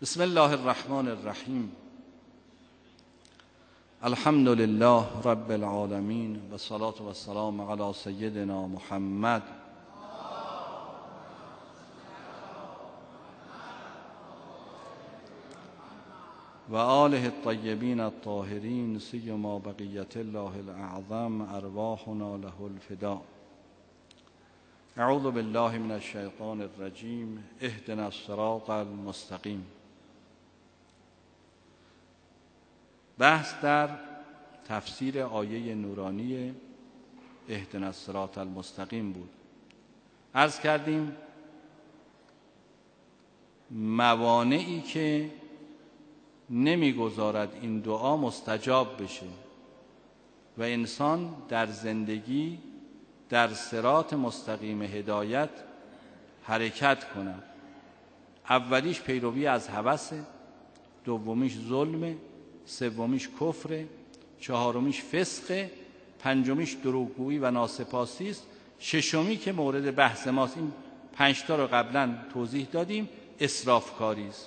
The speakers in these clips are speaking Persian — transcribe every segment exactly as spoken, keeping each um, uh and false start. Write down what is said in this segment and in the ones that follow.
بسم الله الرحمن الرحیم. الحمد لله رب العالمین و الصلاة و السلام علی سیدنا محمد و آله الطیبین الطاهرین سیما بقیت الله الاعظم ارواحنا له الفداء. اعوذ بالله من الشیطان الرجیم. اهدنا الصراط المستقیم. بحث در تفسیر آیه نورانی اهدنا الصراط المستقیم بود. عرض کردیم موانعی که نمیگذارد این دعا مستجاب بشه و انسان در زندگی در صراط مستقیم هدایت حرکت کند. اولیش پیروی از هوس، دومیش ظلم، سومیش کفر، چهارمیش فسق، پنجمیش دروغگویی و ناسپاسی است، ششمی که مورد بحث ماست، این پنج تا رو قبلا توضیح دادیم، اسرافکاری است.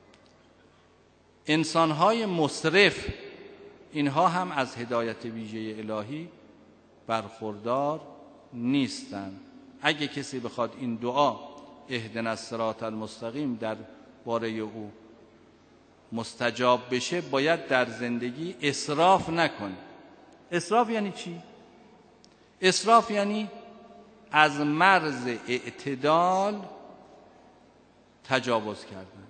انسان‌های مسرف اینها هم از هدایت ویژه الهی برخوردار نیستند. اگه کسی بخواد این دعا اهدنا الصراط المستقیم در باره او مستجاب بشه باید در زندگی اسراف نکنه. اسراف یعنی چی؟ اسراف یعنی از مرز اعتدال تجاوز کردن.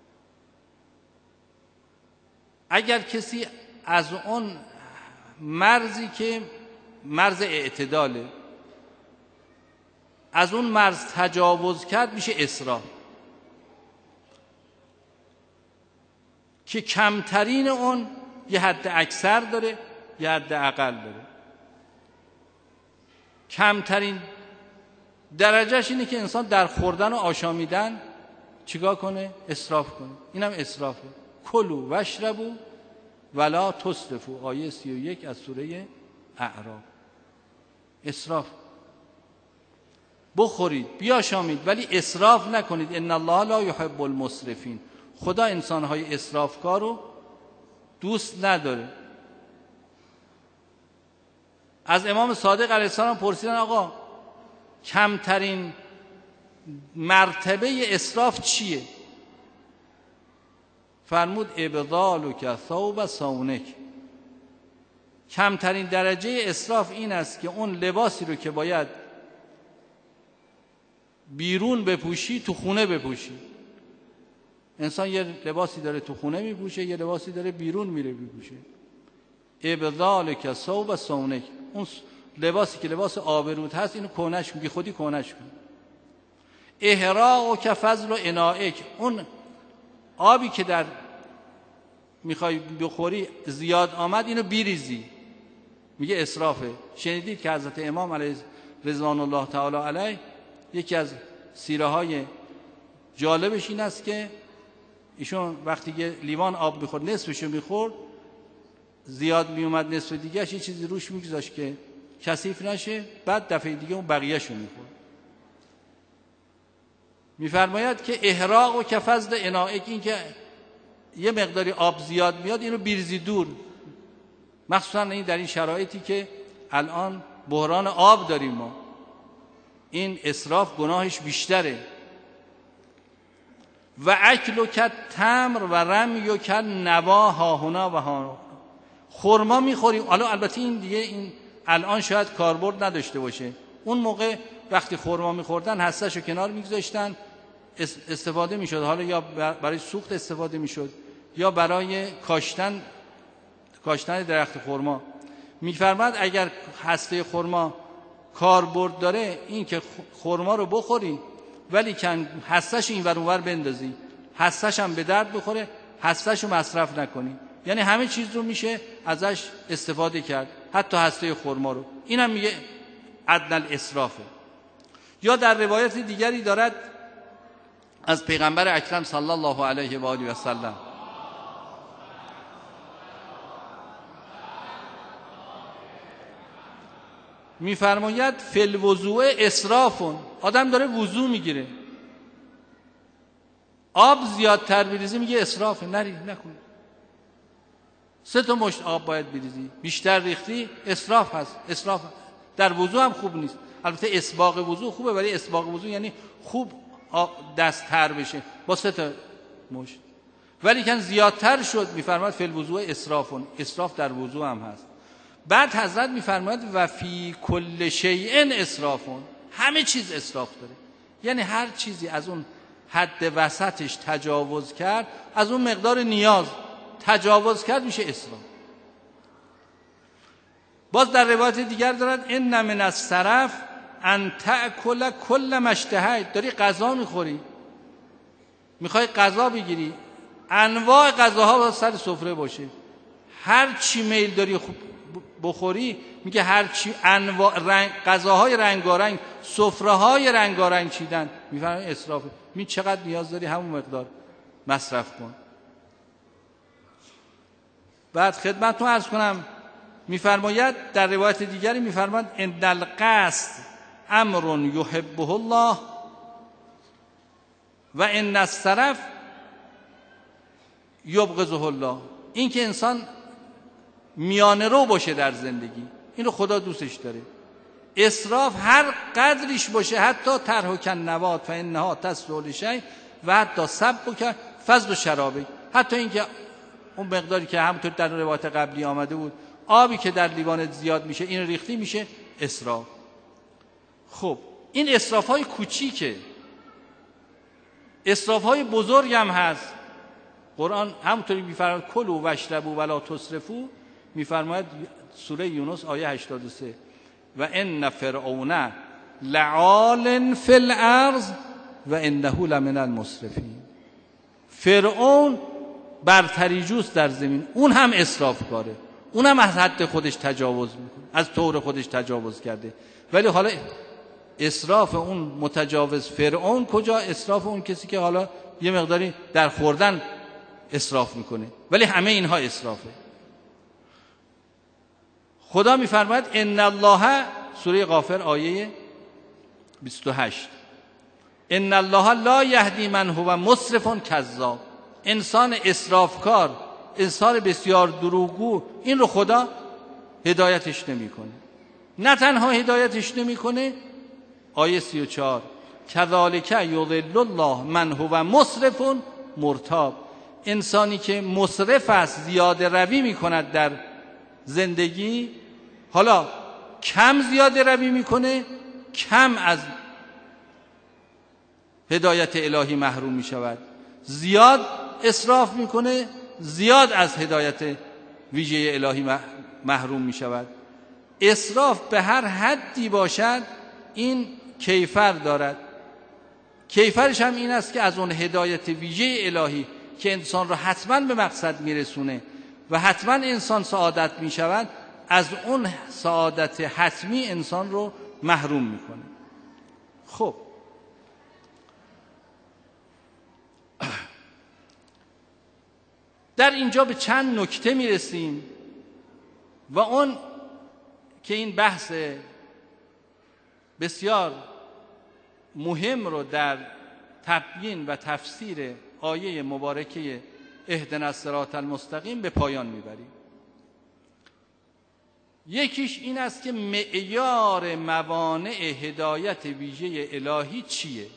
اگر کسی از اون مرزی که مرز اعتداله از اون مرز تجاوز کرد میشه اسراف، که کمترین اون یه حد اکثر داره یه حد اقل داره. کمترین درجهش اینه که انسان در خوردن و آشامیدن چیکار کنه؟ اسراف کنه. اینم اسرافه. کلوا واشربوا ولا تسرفوا، آیه سی و یک از سوره اعراف. اسراف. بخورید بیاشامید ولی اسراف نکنید. ان الله لا یحب المسرفین. خدا انسان‌های اسرافکار رو دوست نداره. از امام صادق علیه السلام پرسیدن آقا کمترین مرتبه اسراف چیه؟ فرمود ابذالک ثوب صونک. کمترین درجه اسراف این است که اون لباسی رو که باید بیرون بپوشی تو خونه بپوشی. انسان یه لباسی داره تو خونه میپوشه، یه لباسی داره بیرون میره میپوشه. ابذالک ثوب صونک. اون لباسی که لباس آبرود هست اینو کونش کن، بی خودی کونش کن. احراق فضل و انائک. اون آبی که در میخوای بخوری زیاد آمد اینو بیریزی، میگه اسرافه. شنیدید که حضرت امام علیه رضوان الله تعالی علیه یکی از سیره های جالبش این است که ایشون وقتی یه لیوان آب میخورد نصفشو میخورد، زیاد میومد نصف دیگهش یه چیزی روش میگذاشت که کثیف نشه، بعد دفعه دیگه اون بقیه‌شو میخورد. میفرماید که احراق و کفضل انائک، این که یه مقداری آب زیاد میاد اینو بیرزی دور، مخصوصا این در این شرایطی که الان بحران آب داریم ما. این اسراف گناهش بیشتره. و اکل و کت تمر و رمی و کت نوا هاهنا و ها. خرما میخوریم. حالا البته این دیگه این الان شاید کاربرد نداشته باشه. اون موقع وقتی خرما میخوردن هسته‌شو کنار میگذاشتن استفاده میشد. حالا یا برای سوخت استفاده میشد یا برای کاشتن کاشتن درخت خرما. میفرماد اگر هسته خرما کاربرد داره این که خرما رو بخوری ولی کن هسته‌ش اینور اونور بندازی، هسته‌ش هم به درد بخوره، هسته‌ش رو مصرف نکنی. یعنی همه چیز رو میشه ازش استفاده کرد، حتی هسته خرما رو. اینم میگه ادنی الاسرافه. یا در روایت دیگری دارد از پیغمبر اکرم صلی الله علیه و آله و سلم میفرماید فی الوضوء اسرافون. آدم داره وضو میگیره، آب زیادتر بریزی میگه اسرافه، نری نکن. سه تا مشت آب باید بریزی، بیشتر ریختی اسراف هست. اسراف در وضو هم خوب نیست. البته اسباغ وضو خوبه، ولی اسباغ وضو یعنی خوب دست تر بشه با سه تا مشت. ولی کن زیادتر شد میفرماد فی الوضوء اسرافون، اسراف در وضو هم هست. بعد حضرت میفرماد و فی کل شیء اسرافون، همه چیز اسراف داره. یعنی هر چیزی از اون حد وسطش تجاوز کرد، از اون مقدار نیاز تجاوز کرد، میشه اسراف. باز در روایت دیگر دارد ان من السرف ان تأکل کل ما اشتهیت. داری غذا میخوری، میخوای غذا بگیری، انواع غذاها باید سر سفره باشه، هر چی میل داری بخوری، میگه هر چی انواع رنگ غذاهای رنگارنگ، سفره‌های رنگارنگ چیدن، میفهمی اسرافه. می چقدر نیاز داری همون مقدار مصرف کن. بعد خدمتتون عرض کنم میفرماید در روایت دیگری میفرماید ان القصد امر یحبه الله و ان السرف یبغضه الله. این که انسان میانه رو باشه در زندگی، این رو خدا دوستش داره. اسراف هر قدریش باشه، حتی ترک النوات فانها تسلو لشیء و حتی سبک فضل شرابه، حتی اینکه اون مقداری که همونطور در روایت قبلی آمده بود آبی که در لیوانت زیاد میشه این ریختی میشه اسراف. خب این اسراف های کوچیکه، اسراف های بزرگ هم هست. قرآن همونطوری میفرماید کلوا واشربوا ولا تسرفوا، میفرماید سوره یونس آیه هشتاد و سه و ان فرعون لعال فی الارض و انه لمن المسرفین. فرعون برتری جوست در زمین، اون هم اسراف کاره، اون هم از حد خودش تجاوز میکنه، از طور خودش تجاوز کرده. ولی حالا اسراف اون متجاوز فرعون کجا؟ اسراف اون کسی که حالا یه مقداری در خوردن اسراف میکنه. ولی همه اینها اسرافه. خدا میفرماید ان الله، سوره غافر آیه بیست و هشت، ان الله لا یهدی من هو مسرف کذاب. انسان اسرافکار، انسان بسیار دروغگو، این رو خدا هدایتش نمیکنه. نه تنها هدایتش نمیکنه، آیه سی و چهار کذالک یضل الله من هو مسرف مرتاب. انسانی که مسرف است، زیاده روی میکند در زندگی، حالا کم زیاده روی میکنه، کم از هدایت الهی محروم میشود. زیاد اسراف میکنه، زیاد از هدایت ویژه الهی محروم میشود. اسراف به هر حدی باشد این کیفر دارد. کیفرش هم این است که از اون هدایت ویژه الهی که انسان را حتما به مقصد میرسونه و حتما انسان سعادت میشود، از اون سعادت حتمی انسان رو محروم میکنه. خب در اینجا به چند نکته میرسیم و اون که این بحث بسیار مهم رو در تبیین و تفسیر آیه مبارکه اهدنا الصراط المستقیم به پایان میبریم. یکیش این است که معیار موانع هدایت ویژه الهی چیه؟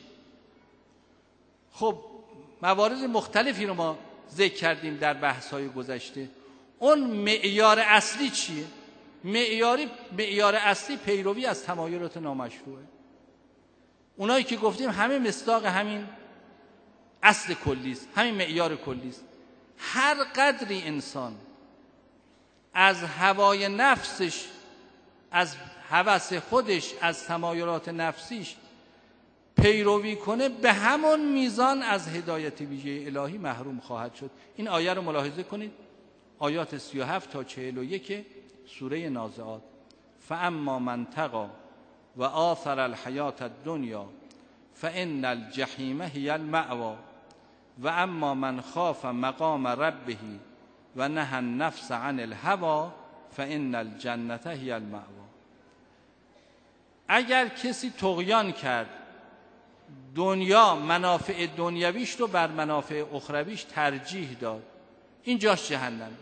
خب موارد مختلفی رو ما ذکر کردیم در بحث‌های گذشته. اون معیار اصلی چیه؟ معیاری معیار اصلی پیروی از تمایلات نامشروعه. اونایی که گفتیم همه مصداق همین اصل کلی است، همین معیار کلی است. هر قدری انسان از هوای نفسش، از هوس خودش، از تمایلات نفسیش پیروی کنه، به همون میزان از هدایت ویژه الهی محروم خواهد شد. این آیه رو ملاحظه کنید، آیات سی و هفت تا چهل و یک سوره نازعات. فاما من طغی و آثر الحیات الدنیا فان الجحیم هی المأوی و اما من خاف مقام ربه و نهى النفس عن الهوى فان الجنة هی المأوی. اگر کسی طغیان کرد دنیا منافع دنیویش رو بر منافع اخرویش ترجیح داد. این جاش جهنم.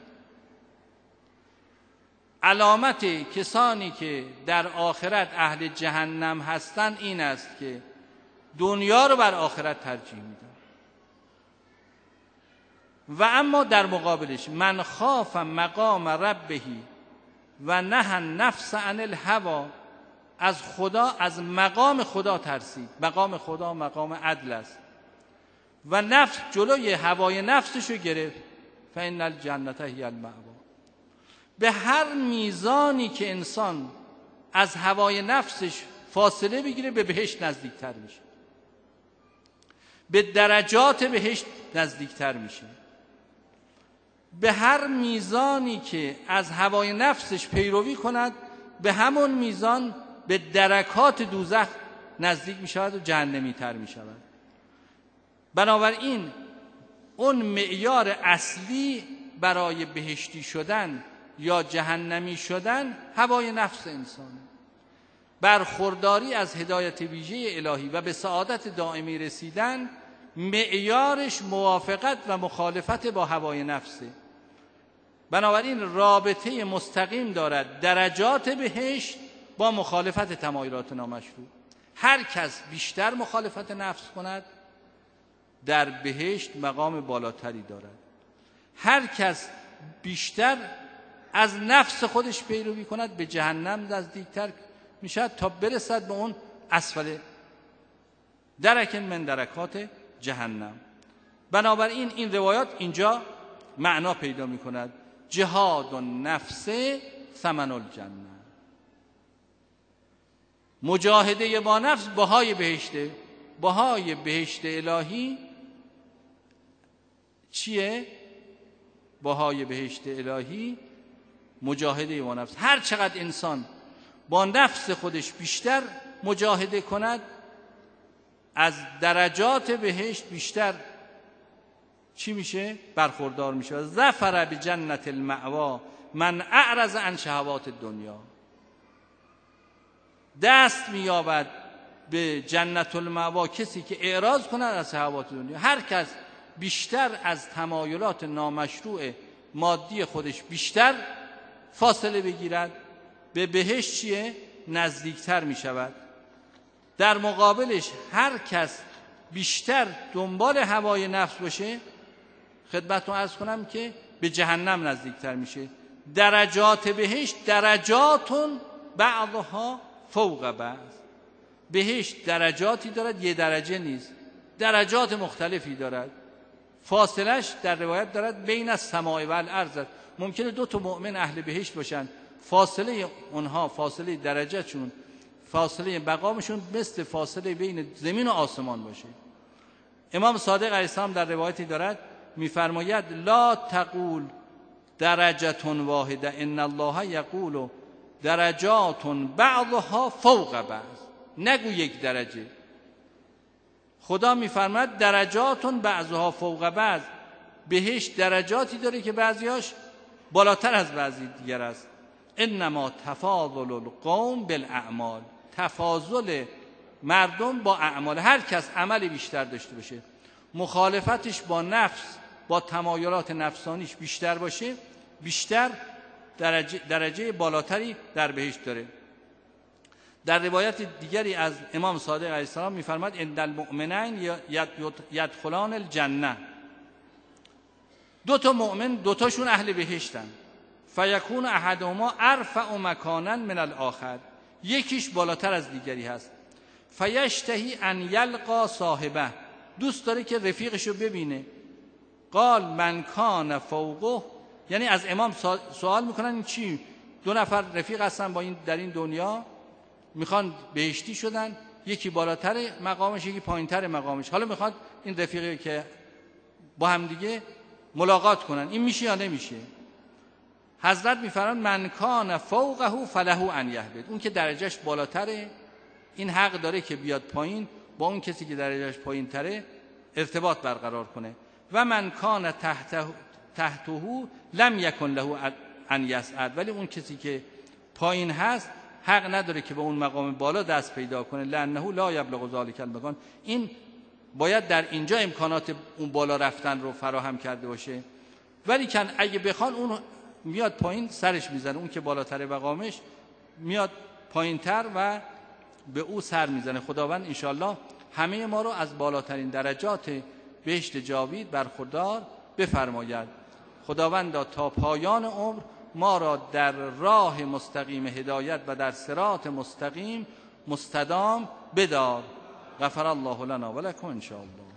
علامت کسانی که در آخرت اهل جهنم هستند این است که دنیا رو بر آخرت ترجیح میدن. و اما در مقابلش من خاف مقام ربه و نهى النفس عن الهوى، از خدا، از مقام خدا ترسید. مقام خدا مقام عدل است و نفس جلوی هوای نفسشو گرفت. فإن الجنة هی المأوی. به هر میزانی که انسان از هوای نفسش فاصله بگیره به بهشت نزدیکتر میشه، به درجات بهشت نزدیکتر میشه. به هر میزانی که از هوای نفسش پیروی کند به همون میزان به درکات دوزخ نزدیک می شود و جهنمی تر می شود. بنابراین اون معیار اصلی برای بهشتی شدن یا جهنمی شدن هوای نفس انسان. برخورداری از هدایت ویژه الهی و به سعادت دائمی رسیدن معیارش موافقت و مخالفت با هوای نفسه. بنابراین رابطه مستقیم دارد درجات بهشت با مخالفت تمایلات نامشروع. هر کس بیشتر مخالفت نفس کند در بهشت مقام بالاتری دارد. هر کس بیشتر از نفس خودش پیروی کند به جهنم نزدیکتر میشد تا برسد به اون اسفل درک من درکات جهنم. بنابراین این روایات اینجا معنا پیدا میکند. جهاد النفس ثمن الجنه. مجاهده با نفس بهای بهشته. بهای بهشت الهی چیه؟ بهای بهشت الهی مجاهده با نفس. هر چقدر انسان با نفس خودش بیشتر مجاهده کند از درجات بهشت بیشتر چی میشه؟ برخوردار میشه. ظفر بجنت المأوی من اعرض عن شهوات الدنیا. دست مییابد به جنت المأوی کسی که اعراض کند از شهوات دنیا. هر کس بیشتر از تمایلات نامشروع مادی خودش بیشتر فاصله بگیرد به بهشت چیه؟ نزدیکتر می شود. در مقابلش هر کس بیشتر دنبال هوای نفس باشه خدمتتون عرض کنم که به جهنم نزدیکتر میشه. درجات بهشت درجاتون بعضها فوق بعض. بهشت درجاتی دارد، یه درجه نیست، درجات مختلفی دارد. فاصلش در روایت دارد بین السماء و الارض. ممکنه دو تا مؤمن اهل بهشت باشن، فاصله اونها، فاصله درجهشون، فاصله مقامشون مثل فاصله بین زمین و آسمان باشه. امام صادق علیه السلام در روایتی دارد میفرماید لا تقول درجه واحده ان الله یقول درجات بعضها فوق بعض. نگو یک درجه. خدا میفرماید درجات بعضها فوق بعض. بهشت درجاتی داره که بعضیاش بالاتر از بعضی دیگر است. انما تفاضل القوم بالاعمال. تفاضل مردم با اعمال. هر کس عملی بیشتر داشته باشه، مخالفتش با نفس، با تمایلات نفسانیش بیشتر باشه، بیشتر درجه, درجه بالاتری در بهشت داره. در روایت دیگری از امام صادق علیه السلام می‌فرماید ان المؤمنین یدخلان الجنه. دو تا مؤمن دو تاشون اهل بهشتن. فیکون احدهما ارفع مکانا من الاخر. یکیش بالاتر از دیگری هست. فیشتهی ان یلقا صاحبه. دوست داره که رفیقشو ببینه. قال من کان فوقه. یعنی از امام سوال میکنن این چی؟ دو نفر رفیق هستن با این در این دنیا، میخوان بهشتی شدن، یکی بالاتر مقامش یکی پایینتر مقامش. حالا میخواد این رفیقی که با هم دیگه ملاقات کنن، این میشه یا نمیشه؟ حضرت میفرمان من کان فوقه فله ان یهبط. اون که درجهش بالاتره این حق داره که بیاد پایین با اون کسی که درجهش پایینتره ارتباط برقرار کنه. و من کان تحته تحته لم یکن له ان یصعد. ولی اون کسی که پایین هست حق نداره که به اون مقام بالا دست پیدا کنه، لانه لا یبلغ ذلک المکان. این باید در اینجا امکانات اون بالا رفتن رو فراهم کرده باشه، ولی کن اگه بخوان اون میاد پایین سرش میزنه، اون که بالاتر مقامش میاد پایینتر و به او سر میزنه. خداوند انشالله همه ما رو از بالاترین درجات بهشت جاوید برخوردار بفرماید. خداوند تا پایان عمر ما را در راه مستقیم هدایت و در صراط مستقیم مستدام بدار. غفر الله لنا و لکم ان شاء الله.